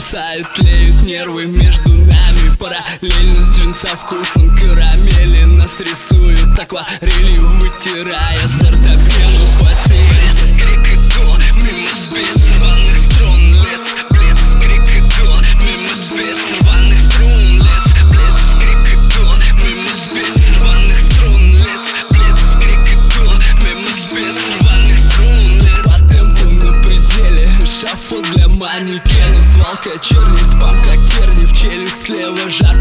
мерцают, тлеют нервы между нами. Параллельно джинса вкусом карамели нас рисуют акварелью, вытирая с ортопену пациент. Крик и то, мимо спец рваных струн, лес, блец, крик и то, мимо спец рваных струн, лес, блец, крик и то, мимо спец рваных струн, лес, блец, крик и то, мимо спец рваных струн, лес. По темпу на пределе, эшафот для манекенов, свалка черный спам, как терни в челюсть слева, жар